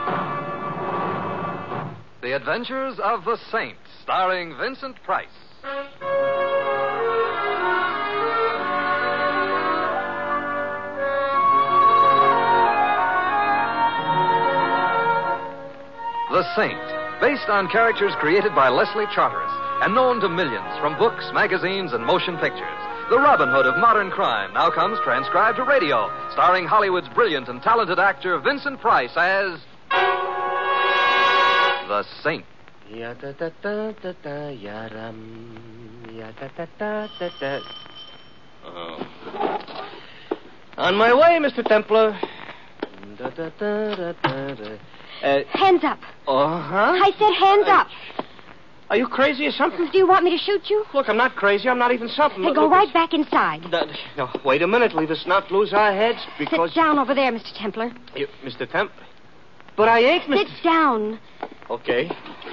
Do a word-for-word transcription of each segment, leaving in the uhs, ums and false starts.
The Adventures of the Saint, starring Vincent Price. The Saint, based on characters created by Leslie Charteris and known to millions from books, magazines, and motion pictures. The Robin Hood of modern crime now comes transcribed to radio, starring Hollywood's brilliant and talented actor Vincent Price as The Saint. Oh. On my way, Mister Templar. Uh, hands up. Uh-huh? I said hands uh, up. Are you crazy or something? Do you want me to shoot you? Look, I'm not crazy. I'm not even something. Hey, look, go look, right it's... back inside. No, no, wait a minute. Leave us not lose our heads because... Sit down over there, Mister Templar. You, Mister Temp? But I ain't Mister Sit down. Okay.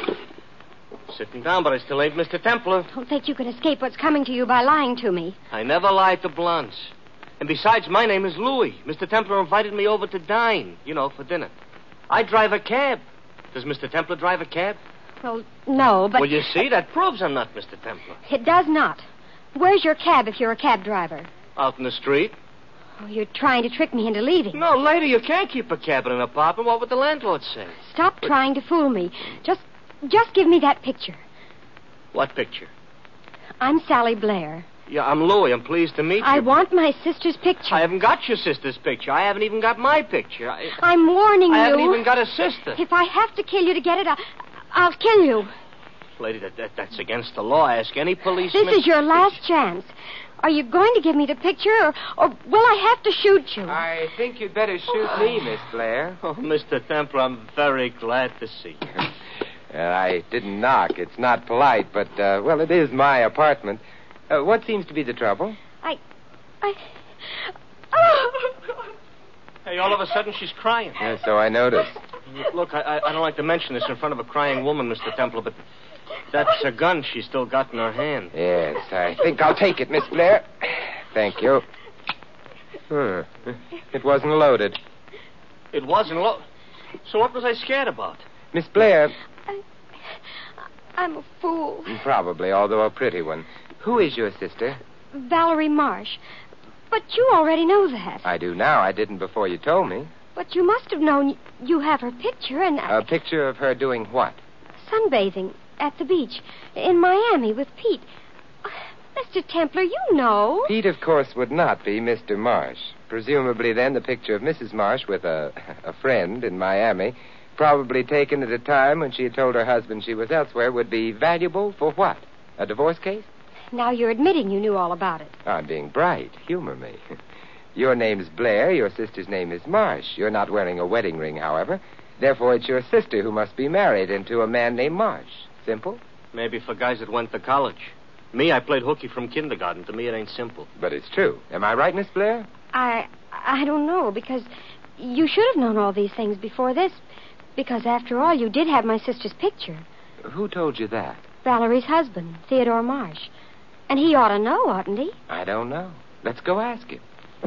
Sitting down, but I still ain't Mister Templar. Don't think you can escape what's coming to you by lying to me. I never lied to blondes. And besides, my name is Louis. Mister Templar invited me over to dine, you know, for dinner. I drive a cab. Does Mister Templar drive a cab? Well, no, but... Well, you see, that proves I'm not Mister Templar. It does not. Where's your cab if you're a cab driver? Out in the street. Oh, you're trying to trick me into leaving. No, lady, you can't keep a cab in an apartment. What would the landlord say? Stop but... trying to fool me. Just, just give me that picture. What picture? I'm Sally Blair. Yeah, I'm Louis. I'm pleased to meet you. I want my sister's picture. I haven't got your sister's picture. I haven't even got my picture. I... I'm warning I you. I haven't even got a sister. If I have to kill you to get it, I'll, I'll kill you. Lady, that, that that's against the law. Ask any policeman. This is your last chance. Are you going to give me the picture, or, or will I have to shoot you? I think you'd better shoot me, Miss Blair. Oh, Mister Templar, I'm very glad to see you. Well, I didn't knock. It's not polite, but, uh, well, it is my apartment. Uh, what seems to be the trouble? I... I... Oh! Hey, all of a sudden she's crying. Yeah, so I noticed. Look, I, I don't like to mention this in front of a crying woman, Mister Templar, but that's a gun she's still got in her hand. Yes, I think I'll take it, Miss Blair. Thank you. Hmm. It wasn't loaded. It wasn't loaded? So what was I scared about? Miss Blair... I, I'm a fool. Probably, although a pretty one. Who is your sister? Valerie Marsh. But you already know that. I do now. I didn't before you told me. But you must have known you have her picture and... I... A picture of her doing what? Sunbathing at the beach in Miami with Pete. Mister Templar, you know. Pete, of course, would not be Mister Marsh. Presumably, then, the picture of Missus Marsh with a, a friend in Miami, probably taken at a time when she had told her husband she was elsewhere, would be valuable for what? A divorce case? Now you're admitting you knew all about it. I'm being bright. Humor me. Your name's Blair. Your sister's name is Marsh. You're not wearing a wedding ring, however. Therefore, it's your sister who must be married into a man named Marsh. Simple? Maybe for guys that went to college. Me, I played hooky from kindergarten. To me, it ain't simple. But it's true. Am I right, Miss Blair? I I don't know, because you should have known all these things before this. Because, after all, you did have my sister's picture. Who told you that? Valerie's husband, Theodore Marsh. And he ought to know, oughtn't he? I don't know. Let's go ask him.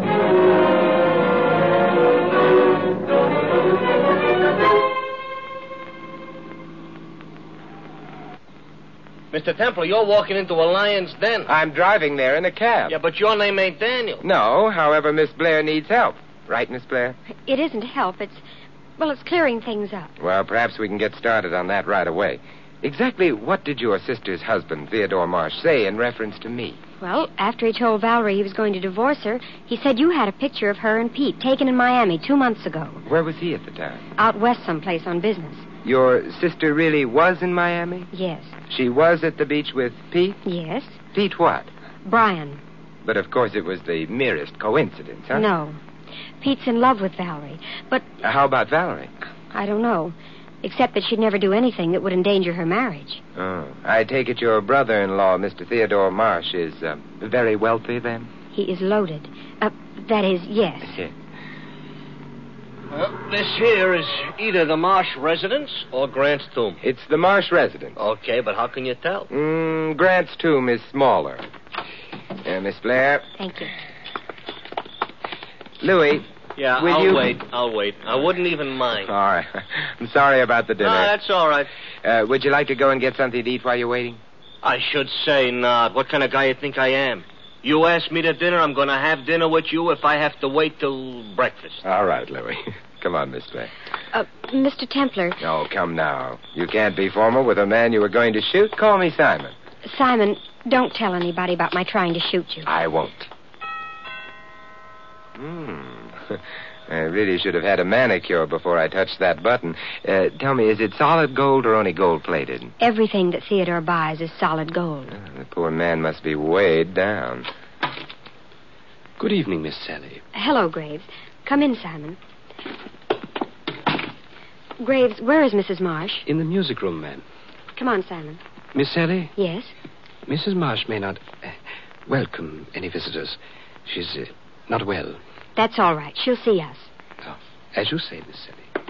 Mister Templar, you're walking into a lion's den. I'm driving there in a cab. Yeah, but your name ain't Daniel. No, however, Miss Blair needs help. Right, Miss Blair? It isn't help. It's, well, it's clearing things up. Well, perhaps we can get started on that right away. Exactly what did your sister's husband, Theodore Marsh, say in reference to me? Well, after he told Valerie he was going to divorce her, he said you had a picture of her and Pete taken in Miami two months ago. Where was he at the time? Out west someplace on business. Your sister really was in Miami? Yes. She was at the beach with Pete? Yes. Pete what? Brian. But, of course, it was the merest coincidence, huh? No. Pete's in love with Valerie, but... Uh, how about Valerie? I don't know. Except that she'd never do anything that would endanger her marriage. Oh. I take it your brother-in-law, Mister Theodore Marsh, is uh, very wealthy, then? He is loaded. Uh, that is, yes. Well, this here is either the Marsh residence or Grant's tomb. It's the Marsh residence. Okay, but how can you tell? Mm, Grant's tomb is smaller. Uh, Miss Blair. Thank you. Louis, Yeah, Will I'll you? wait. I'll wait. I wouldn't even mind. All right. I'm sorry about the dinner. No, that's all right. Uh, would you like to go and get something to eat while you're waiting? I should say not. What kind of guy you think I am? You ask me to dinner, I'm going to have dinner with you if I have to wait till breakfast. All right, Louie. Come on, Miss Blair. Uh, Mister Templar. Oh, come now. You can't be formal with a man you were going to shoot. Call me Simon. Simon, don't tell anybody about my trying to shoot you. I won't. Hmm. I really should have had a manicure before I touched that button. Uh, tell me, is it solid gold or only gold-plated? Everything that Theodore buys is solid gold. Uh, the poor man must be weighed down. Good evening, Miss Sally. Hello, Graves. Come in, Simon. Graves, where is Missus Marsh? In the music room, ma'am. Come on, Simon. Miss Sally, Yes? Missus Marsh may not uh, welcome any visitors. She's uh, not well. That's all right. She'll see us. Oh, as you say, Miss Sally.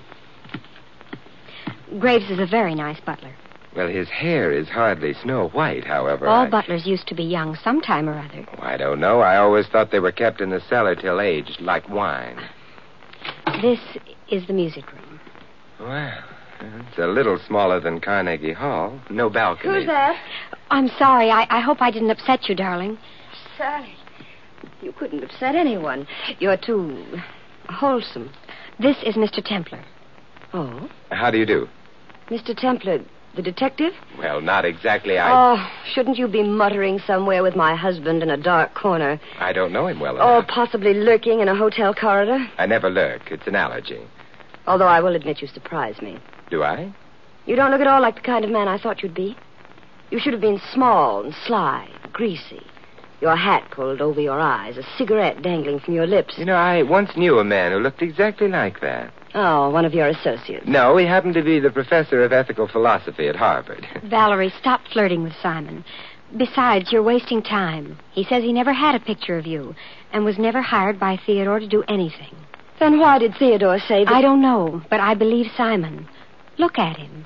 Graves is a very nice butler. Well, his hair is hardly snow white, however. All I... butlers used to be young sometime or other. Oh, I don't know. I always thought they were kept in the cellar till aged, like wine. This is the music room. Well, it's a little smaller than Carnegie Hall. No balcony. Who's that? I'm sorry. I, I hope I didn't upset you, darling. Sally, you couldn't upset anyone. You're too wholesome. This is Mister Templar. Oh? How do you do? Mister Templar, the detective? Well, not exactly. I Oh, shouldn't you be muttering somewhere with my husband in a dark corner? I don't know him well Or enough. possibly lurking in a hotel corridor? I never lurk. It's an allergy. Although I will admit you surprise me. Do I? You don't look at all like the kind of man I thought you'd be. You should have been small and sly, greasy. Your hat pulled over your eyes, a cigarette dangling from your lips. You know, I once knew a man who looked exactly like that. Oh, one of your associates. No, he happened to be the professor of ethical philosophy at Harvard. Valerie, stop flirting with Simon. Besides, you're wasting time. He says he never had a picture of you and was never hired by Theodore to do anything. Then why did Theodore say that? I don't know, but I believe Simon. Look at him.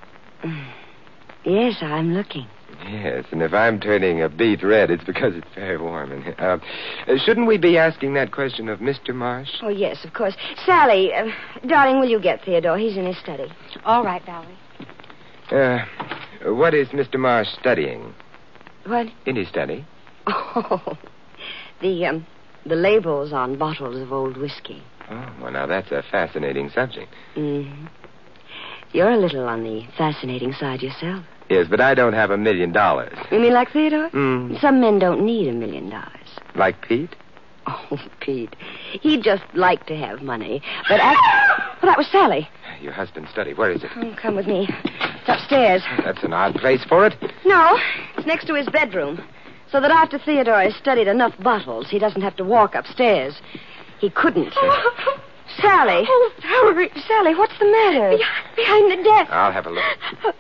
Yes, I'm looking. Yes, and if I'm turning a beet red, it's because it's very warm in here. Uh, uh, shouldn't we be asking that question of Mister Marsh? Oh, yes, of course. Sally, uh, darling, will you get Theodore? He's in his study. All right, Valerie. Uh, what is Mister Marsh studying? What? In his study? Oh, the, um, the labels on bottles of old whiskey. Oh, well, now that's a fascinating subject. Mm-hmm. You're a little on the fascinating side yourself. Yes, but I don't have a million dollars. You mean like Theodore? Mm. Some men don't need a million dollars. Like Pete? Oh, Pete. He'd just like to have money. But I... Well, that was Sally. Your husband's study. Where is it? Oh, come with me. It's upstairs. That's an odd place for it. No, it's next to his bedroom. So that after Theodore has studied enough bottles, he doesn't have to walk upstairs. He couldn't. Sally. Oh, Valerie. Sally, what's the matter? Behind, behind the desk. I'll have a look.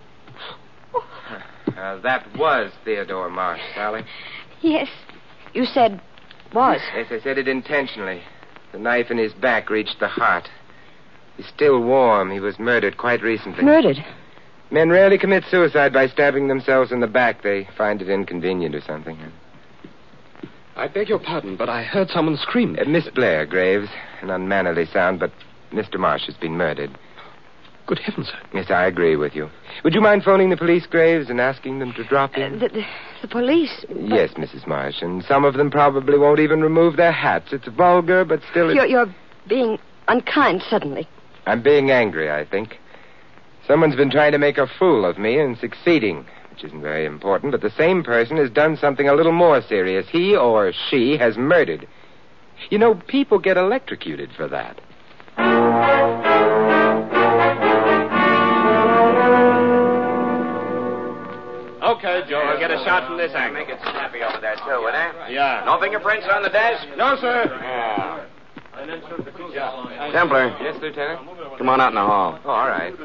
Uh, that was Theodore Marsh, Sally. Yes. You said was. Yes, I said it intentionally. The knife in his back reached the heart. He's still warm. He was murdered quite recently. Murdered? Men rarely commit suicide by stabbing themselves in the back. They find it inconvenient or something. I beg your pardon, but I heard someone scream. Uh, Miss Blair, Graves. An unmannerly sound, but Mister Marsh has been murdered. Good heavens, sir. Yes, I agree with you. Would you mind phoning the police, Graves, and asking them to drop in? Uh, the, the, the police? Yes, Missus Marsh, and some of them probably won't even remove their hats. It's vulgar, but still... It's... You're, you're being unkind suddenly. I'm being angry, I think. Someone's been trying to make a fool of me and succeeding, which isn't very important, but the same person has done something a little more serious. He or she has murdered. You know, people get electrocuted for that. Okay, Joe, I'll get a shot from this angle. Make it snappy over there, too, would eh? Yeah. No fingerprints on the desk? No, sir. Yeah. Templar. Yes, Lieutenant? Come on out in the hall. Oh, all right.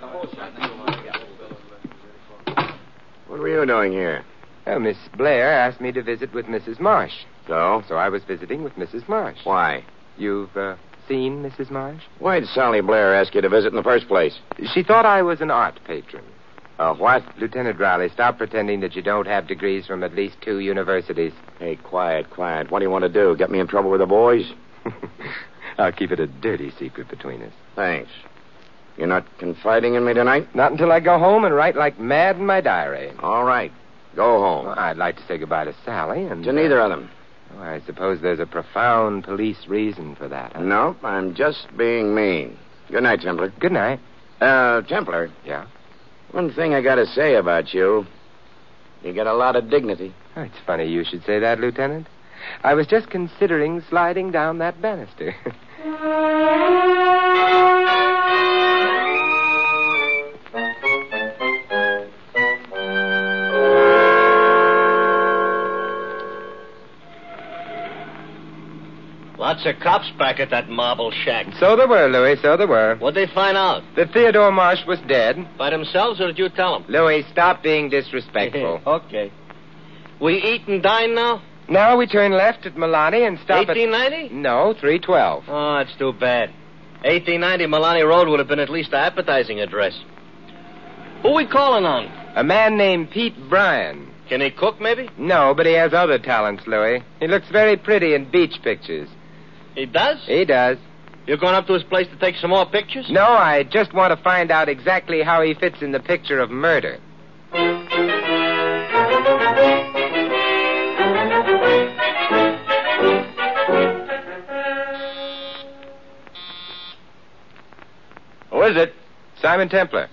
What were you doing here? Well, Miss Blair asked me to visit with Missus Marsh. So? So I was visiting with Missus Marsh. Why? You've uh, seen Missus Marsh? Why'd Sally Blair ask you to visit in the first place? She thought I was an art patron. Uh, what? Lieutenant Riley, stop pretending that you don't have degrees from at least two universities. Hey, quiet, quiet. What do you want to do? Get me in trouble with the boys? I'll keep it a dirty secret between us. Thanks. You're not confiding in me tonight? Not until I go home and write like mad in my diary. All right. Go home. Well, I'd like to say goodbye to Sally and... To neither of them. Oh, I suppose there's a profound police reason for that. Huh? Nope, I'm just being mean. Good night, Templar. Good night. Uh, Templar. Yeah? One thing I gotta say about you. You got a lot of dignity. Oh, it's funny you should say that, Lieutenant. I was just considering sliding down that banister. Lots of cops back at that marble shack. So there were, Louis, so there were. What'd they find out? That Theodore Marsh was dead. By themselves, or did you tell them? Louis, stop being disrespectful. Okay. We eat and dine now? Now we turn left at Milani and stop eighteen ninety? at... No, three twelve. Oh, that's too bad. eighteen ninety Milani Road would have been at least an appetizing address. Who we calling on? A man named Pete Bryan. Can he cook, maybe? No, but he has other talents, Louis. He looks very pretty in beach pictures. He does? He does. You're going up to his place to take some more pictures? No, I just want to find out exactly how he fits in the picture of murder. Who is it? Simon Templar.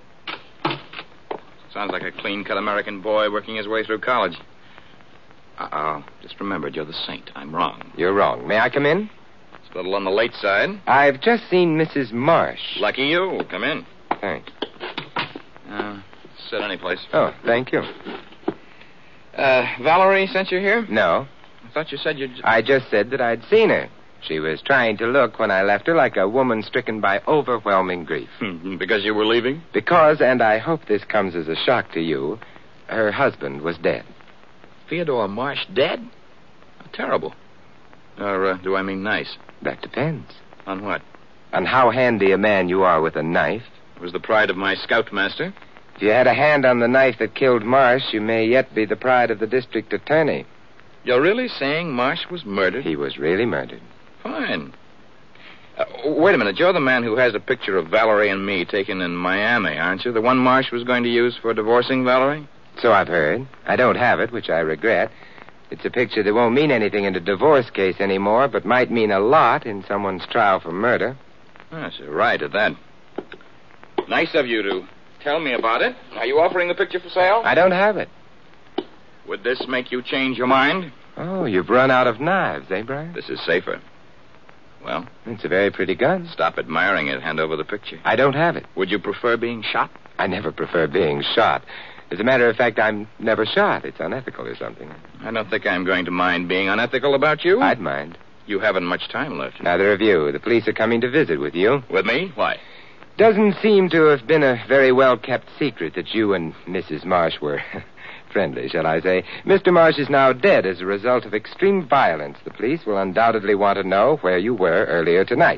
Sounds like a clean-cut American boy working his way through college. Uh-oh. Just remembered, you're the saint. I'm wrong. You're wrong. May I come in? It's a little on the late side. I've just seen Missus Marsh. Lucky you. Come in. Thanks. Uh, sit any place. Oh, thank you. Uh, Valerie sent you here? No. I thought you said you'd... I just said that I'd seen her. She was trying to look when I left her like a woman stricken by overwhelming grief. Because you were leaving? Because, and I hope this comes as a shock to you, her husband was dead. Theodore Marsh dead? Oh, terrible. Or uh, do I mean nice? That depends. On what? On how handy a man you are with a knife. It was the pride of my scoutmaster. If you had a hand on the knife that killed Marsh, you may yet be the pride of the district attorney. You're really saying Marsh was murdered? He was really murdered. Fine. Uh, wait a minute. You're the man who has a picture of Valerie and me taken in Miami, aren't you? The one Marsh was going to use for divorcing Valerie? So I've heard. I don't have it, which I regret. It's a picture that won't mean anything in a divorce case anymore, but might mean a lot in someone's trial for murder. Yes, you're right at that. Nice of you to tell me about it. Are you offering the picture for sale? I don't have it. Would this make you change your mind? Oh, you've run out of knives, eh, Brian? This is safer. Well? It's a very pretty gun. Stop admiring it. Hand over the picture. I don't have it. Would you prefer being shot? I never prefer being shot. As a matter of fact, I'm never shot. It's unethical or something. I don't think I'm going to mind being unethical about you. I'd mind. You haven't much time left. Neither of you. The police are coming to visit with you. With me? Why? Doesn't seem to have been a very well-kept secret that you and Missus Marsh were friendly, shall I say. Mister Marsh is now dead as a result of extreme violence. The police will undoubtedly want to know where you were earlier tonight.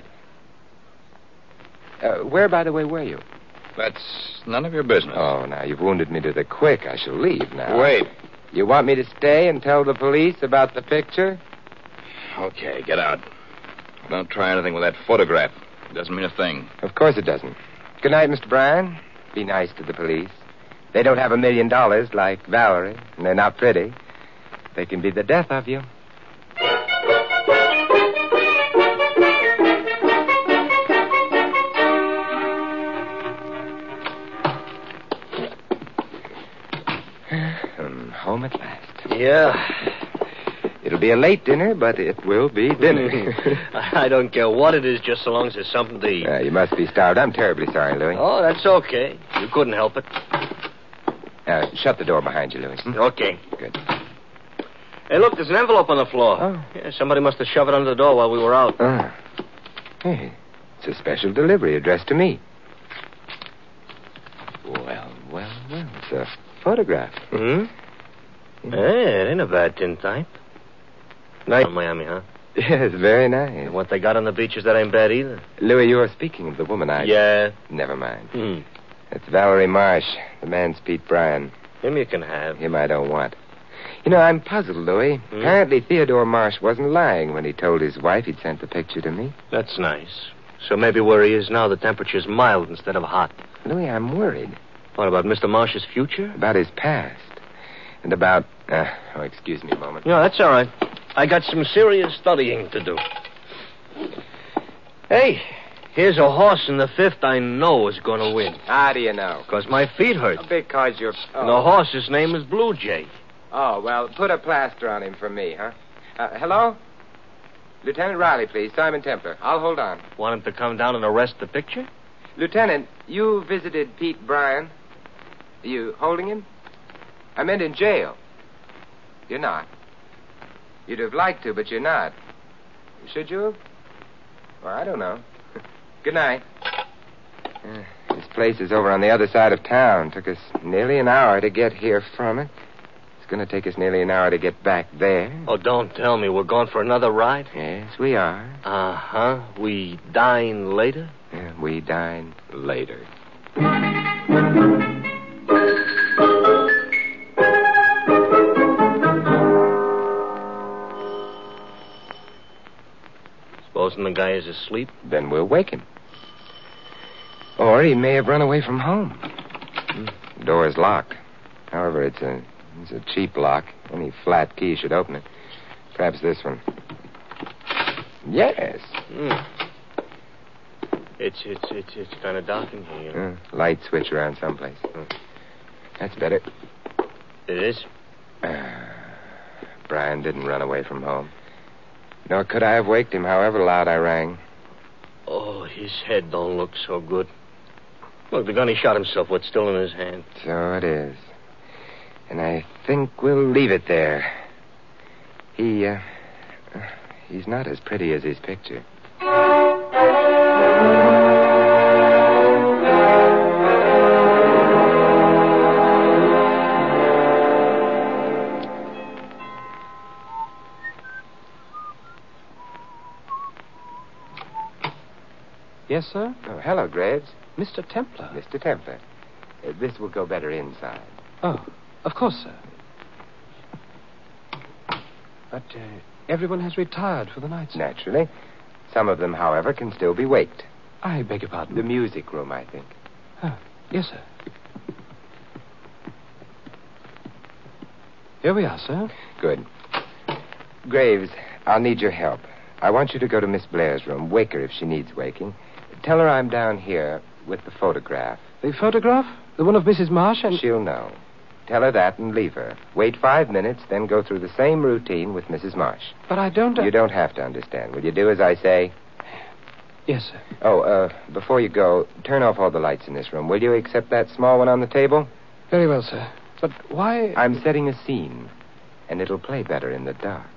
Uh, where, by the way, were you? That's none of your business. Oh, now, you've wounded me to the quick. I shall leave now. Wait. You want me to stay and tell the police about the picture? Okay, get out. Don't try anything with that photograph. It doesn't mean a thing. Of course it doesn't. Good night, Mister Bryan. Be nice to the police. They don't have a million dollars like Valerie, and they're not pretty. They can be the death of you. I'm home at last. Yeah. It'll be a late dinner, but it will be dinner. I don't care what it is, just so long as there's something to eat. Uh, you must be starved. I'm terribly sorry, Louis. Oh, that's okay. You couldn't help it. Uh, shut the door behind you, Louis. Hmm? Okay. Good. Hey, look, there's an envelope on the floor. Oh. Yeah, somebody must have shoved it under the door while we were out. Ah. Hey, it's a special delivery addressed to me. Well, well, well. It's a photograph. Hmm? Hey, it ain't a bad tin type. Nice in Miami, huh? Yes, very nice. And what they got on the beaches, that ain't bad either. Louis, you are speaking of the woman I... Yeah. Never mind. Hmm. It's Valerie Marsh. The man's Pete Bryan. Him you can have. Him I don't want. You know, I'm puzzled, Louis. Hmm? Apparently Theodore Marsh wasn't lying when he told his wife he'd sent the picture to me. That's nice. So maybe where he is now, the temperature's mild instead of hot. Louis, I'm worried. What about Mister Marsh's future? About his past. And about... Uh, oh, excuse me a moment. No, that's all right. I got some serious studying to do. Hey, here's a horse in the fifth I know is going to win. How do you know? Because my feet hurt. Because you're... Oh. And the horse's name is Blue Jay. Oh, well, put a plaster on him for me, huh? Uh, hello? Lieutenant Riley, please. Simon Templar. I'll hold on. Want him to come down and arrest the picture? Lieutenant, you visited Pete Bryan. Are you holding him? I meant in jail. You're not. You'd have liked to, but you're not. Should you have? Well, I don't know. Good night. Uh, this place is over on the other side of town. Took us nearly an hour to get here from it. It's going to take us nearly an hour to get back there. Oh, don't tell me we're going for another ride? Yes, we are. Uh-huh. We dine later? Yeah, we dine later. Supposing the guy is asleep? Then we'll wake him. Or he may have run away from home. The door is locked. However, it's a it's a cheap lock. Any flat key should open it. Perhaps this one. Yes. Mm. It's it's it's it's kind of dark in here. Uh, light switch around someplace. Uh, that's better. It is? Uh, Brian didn't run away from home. Nor could I have waked him, however loud I rang. Oh, his head don't look so good. Look, the gun he shot himself with still in his hand. So it is. And I think we'll leave it there. He, uh, he's not as pretty as his picture. Yes, sir? Oh, hello, Graves. Mister Templar. Mister Templar. Uh, this will go better inside. Oh, of course, sir. But uh, everyone has retired for the night, sir. Naturally. Some of them, however, can still be waked. I beg your pardon. The music room, I think. Oh, yes, sir. Here we are, sir. Good. Graves, I'll need your help. I want you to go to Miss Blair's room. Wake her if she needs waking. Tell her I'm down here with the photograph. The photograph? The one of Missus Marsh and... She'll know. Tell her that and leave her. Wait five minutes, then go through the same routine with Missus Marsh. But I don't... You don't have to understand. Will you do as I say? Yes, sir. Oh, uh, before you go, turn off all the lights in this room, will you, except that small one on the table? Very well, sir. But why... I'm setting a scene, and it'll play better in the dark.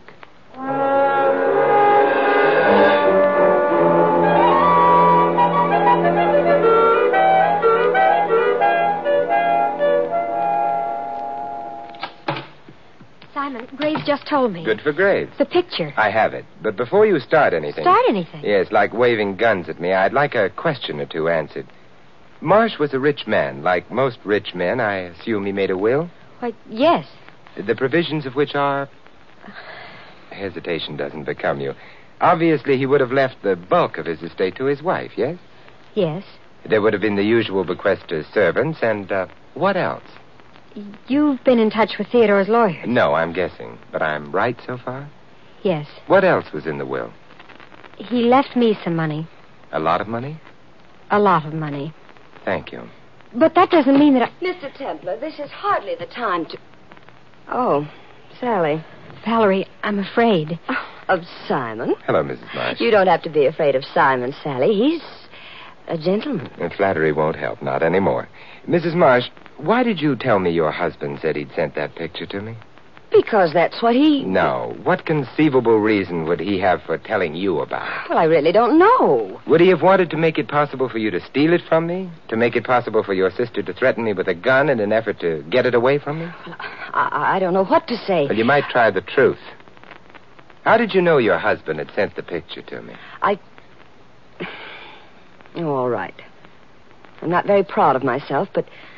Simon, Graves just told me. Good for Graves. The picture. I have it. But before you start anything... Start anything? Yes, like waving guns at me, I'd like a question or two answered. Marsh was a rich man. Like most rich men, I assume he made a will? Why, yes. The provisions of which are... Hesitation doesn't become you. Obviously, he would have left the bulk of his estate to his wife, yes? Yes. There would have been the usual bequest to servants, and, uh, what else? You've been in touch with Theodore's lawyer. No, I'm guessing. But I'm right so far? Yes. What else was in the will? He left me some money. A lot of money? A lot of money. Thank you. But that doesn't mean that I... Mister Templar, this is hardly the time to... Oh, Sally. Valerie, I'm afraid. Of Simon? Hello, Missus Marsh. You don't have to be afraid of Simon, Sally. He's a gentleman. And flattery won't help, not anymore. Missus Marsh, why did you tell me your husband said he'd sent that picture to me? Because that's what he... No. What conceivable reason would he have for telling you about it? Well, I really don't know. Would he have wanted to make it possible for you to steal it from me? To make it possible for your sister to threaten me with a gun in an effort to get it away from me? Well, I, I don't know what to say. Well, you might try the truth. How did you know your husband had sent the picture to me? I... Oh, all right. I'm not very proud of myself, but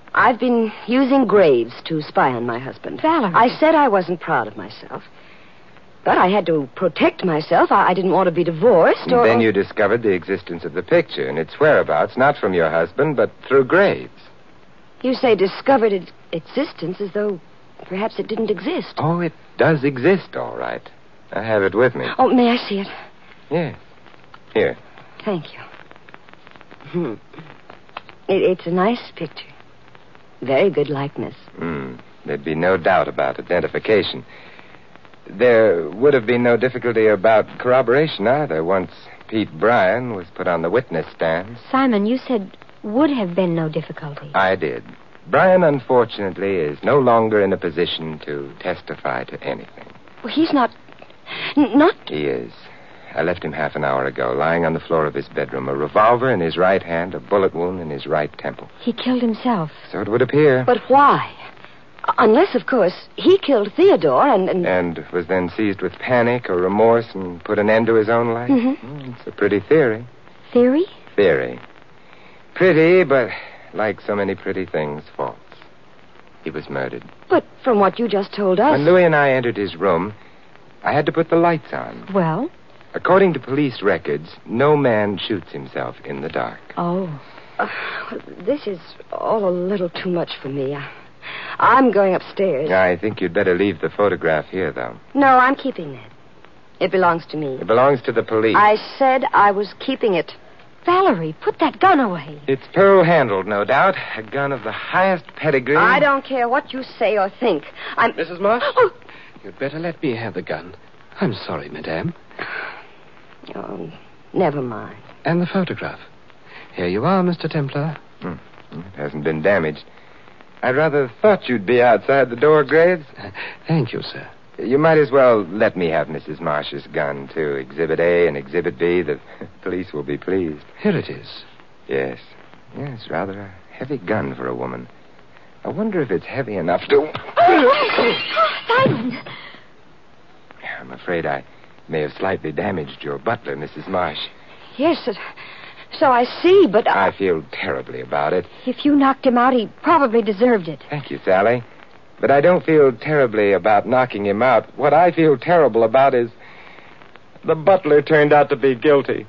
I've been using Graves to spy on my husband. Valerie. I said I wasn't proud of myself. But I had to protect myself. I, I didn't want to be divorced And or... then you discovered the existence of the picture and its whereabouts, not from your husband, but through Graves. You say discovered its existence as though perhaps it didn't exist. Oh, it does exist, all right. I have it with me. Oh, may I see it? Yes. Here. Thank you. Hmm. It, it's a nice picture. Very good likeness. Hmm. There'd be no doubt about identification. There would have been no difficulty about corroboration either once Pete Bryan was put on the witness stand. Simon, you said would have been no difficulty. I did. Bryan, unfortunately, is no longer in a position to testify to anything. Well, he's not... n- Not... He is. I left him half an hour ago, lying on the floor of his bedroom, a revolver in his right hand, a bullet wound in his right temple. He killed himself. So it would appear. But why? Unless, of course, he killed Theodore and... And, And was then seized with panic or remorse and put an end to his own life? Mhm. Mm, It's a pretty theory. Theory? Theory. Pretty, but like so many pretty things, false. He was murdered. But from what you just told us... When Louis and I entered his room, I had to put the lights on. Well? According to police records, no man shoots himself in the dark. Oh. Uh, this is all a little too much for me. I, I'm going upstairs. I think you'd better leave the photograph here, though. No, I'm keeping it. It belongs to me. It belongs to the police. I said I was keeping it. Valerie, put that gun away. It's pearl-handled, no doubt. A gun of the highest pedigree. I don't care what you say or think. I'm... Missus Marsh? Oh, You'd better let me have the gun. I'm sorry, madame. oh, never mind. And the photograph. Here you are, Mister Templar. Hmm. It hasn't been damaged. I'd rather thought you'd be outside the door, Graves. Thank you, sir. You might as well let me have Missus Marsh's gun, too. Exhibit A and Exhibit B. The police will be pleased. Here it is. Yes. Yes, rather a heavy gun for a woman. I wonder if it's heavy enough to... Simon! I'm afraid I may have slightly damaged your butler, Missus Marsh. Yes, it, so I see, but... I... I feel terribly about it. If you knocked him out, he probably deserved it. Thank you, Sally. But I don't feel terribly about knocking him out. What I feel terrible about is the butler turned out to be guilty.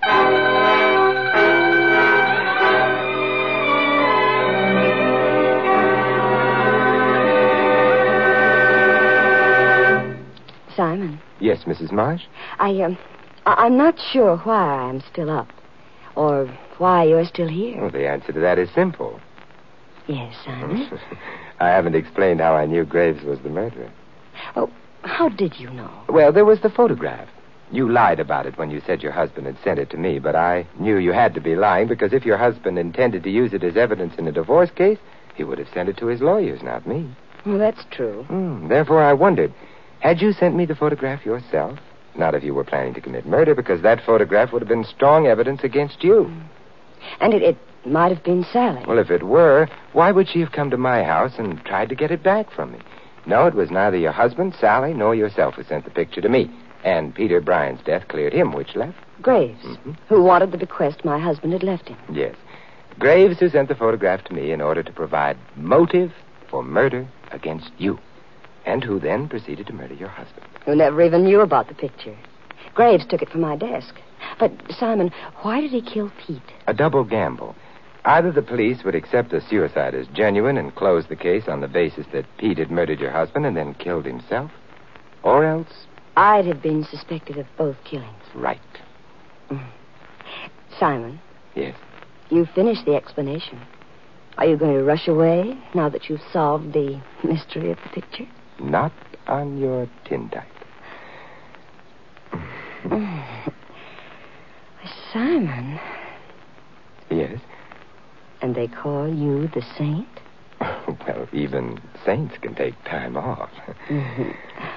Simon, Yes, Missus Marsh? I, um, I- I'm not sure why I'm still up. Or why you're still here. Well, the answer to that is simple. Yes, Simon. I haven't explained how I knew Graves was the murderer. Oh, how did you know? Well, there was the photograph. You lied about it when you said your husband had sent it to me, but I knew you had to be lying because if your husband intended to use it as evidence in a divorce case, he would have sent it to his lawyers, not me. Well, that's true. Hmm, therefore, I wondered, had you sent me the photograph yourself? Not if you were planning to commit murder, because that photograph would have been strong evidence against you. And it, it might have been Sally. Well, if it were, why would she have come to my house and tried to get it back from me? No, it was neither your husband, Sally, nor yourself who sent the picture to me. And Peter Bryan's death cleared him, which left? Graves, Mm-hmm. who wanted the bequest my husband had left him. Yes. Graves who sent the photograph to me in order to provide motive for murder against you. And who then proceeded to murder your husband. Who never even knew about the picture. Graves took it from my desk. But, Simon, why did he kill Pete? A double gamble. Either the police would accept the suicide as genuine and close the case on the basis that Pete had murdered your husband and then killed himself, or else... I'd have been suspected of both killings. Right. Mm. Simon, Yes. you finished the explanation. Are you going to rush away now that you've solved the mystery of the picture? Not on your tintype. Mm. Simon, Yes. and they call you the saint? Well, even saints can take time off. Mm-hmm.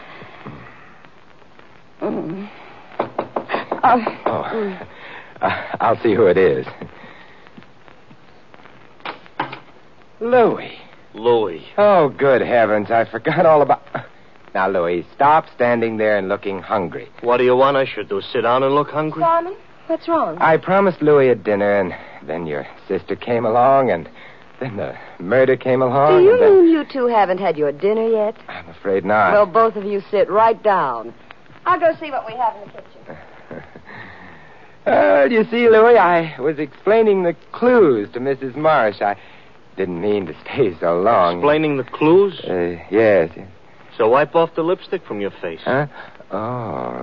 Mm. Oh. Oh. Mm. Uh, I'll see who it is. Louis. Louis. Oh, good heavens. I forgot all about... Now, Louis, stop standing there and looking hungry. What do you want I should do? Sit down and look hungry? Simon, what's wrong? I promised Louis a dinner, and then your sister came along, and, Then the murder came along. Do you and then... mean you two haven't had your dinner yet? I'm afraid not. Well, both of you sit right down. I'll go see what we have in the kitchen. Uh, you see, Louis, I was explaining the clues to Missus Marsh. I didn't mean to stay so long. Explaining the clues? Uh, yes. So wipe off the lipstick from your face. Huh? Oh.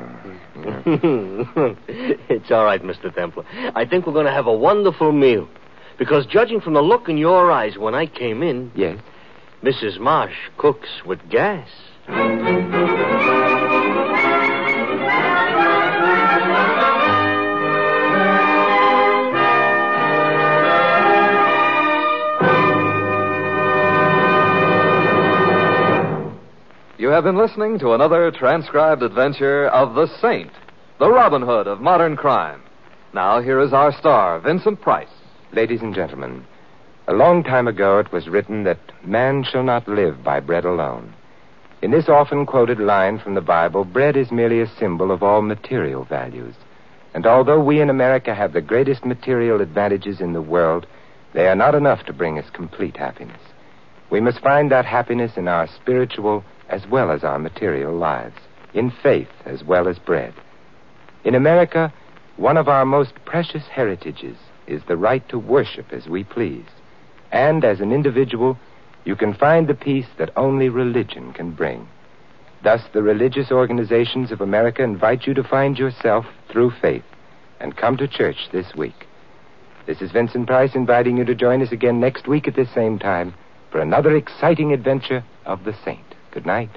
It's all right, Mister Templar. I think we're going to have a wonderful meal. Because judging from the look in your eyes when I came in... Yes? Missus Marsh cooks with gas. You have been listening to another transcribed adventure of the Saint, the Robin Hood of modern crime. Now, here is our star, Vincent Price. Ladies and gentlemen, a long time ago it was written that man shall not live by bread alone. In this often quoted line from the Bible, bread is merely a symbol of all material values. And although we in America have the greatest material advantages in the world, they are not enough to bring us complete happiness. We must find that happiness in our spiritual as well as our material lives, in faith as well as bread. In America, one of our most precious heritages is the right to worship as we please. And as an individual, you can find the peace that only religion can bring. Thus, the religious organizations of America invite you to find yourself through faith and come to church this week. This is Vincent Price inviting you to join us again next week at this same time for another exciting adventure of the Saint. Good night.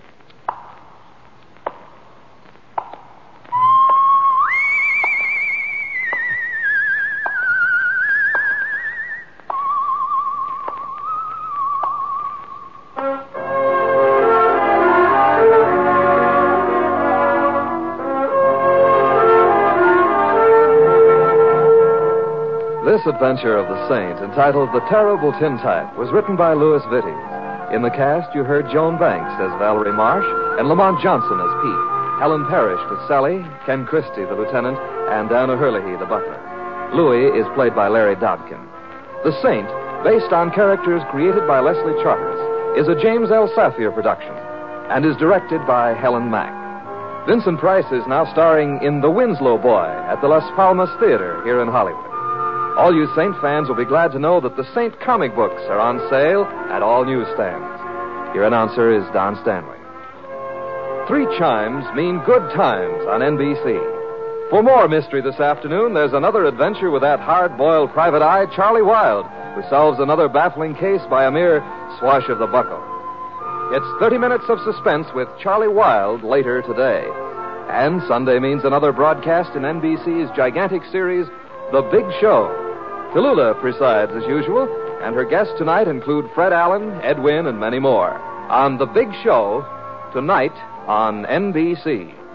This adventure of the Saint, entitled The Terrible Tintype, was written by Louis Vittes. In the cast, you heard Joan Banks as Valerie Marsh and Lamont Johnson as Pete, Helen Parrish as Sally, Ken Christie, the lieutenant, and Anna Herlihy, the butler. Louis is played by Larry Dodkin. The Saint, based on characters created by Leslie Charteris, is a James L. Safier production and is directed by Helen Mack. Vincent Price is now starring in The Winslow Boy at the Las Palmas Theater here in Hollywood. All you Saint fans will be glad to know that the Saint comic books are on sale at all newsstands. Your announcer is Don Stanley. Three chimes mean good times on N B C. For more mystery this afternoon, there's another adventure with that hard-boiled private eye, Charlie Wilde, who solves another baffling case by a mere swash of the buckle. It's thirty minutes of suspense with Charlie Wilde later today. And Sunday means another broadcast in N B C's gigantic series, The Big Show. Tallulah presides as usual, and her guests tonight include Fred Allen, Ed Wynn, and many more. On The Big Show, tonight on N B C.